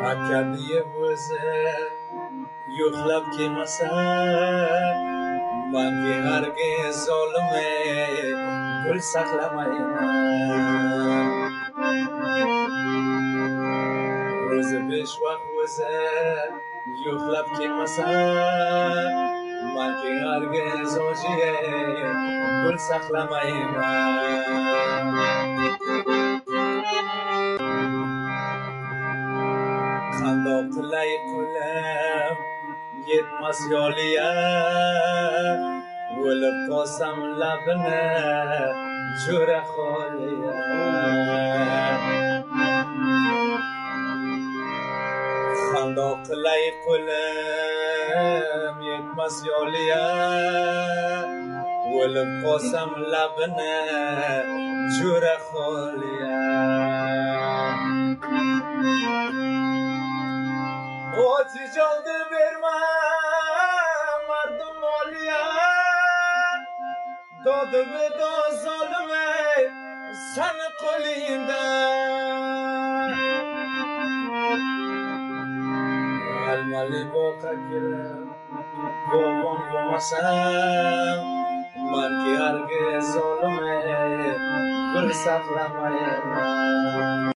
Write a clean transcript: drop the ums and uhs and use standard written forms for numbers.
Akadiye buze yukhlab ki masar man ki harge zolme gul saklamayna roz beshwaq buze yukhlab ki masar man ki harge zojie gul saklamayna خنداب لای کلم یتمس یالیا ولب قاسم لبنه جور خالیا خنداب لای کلم یتمس یالیا ولب قاسم لبنه جور خالیا Ozi jaldı verme mardum olya Dodu ve do zalime sen kolinde Almali boka kire Bobon bomasam Man ki harge zalime Gul saklamayena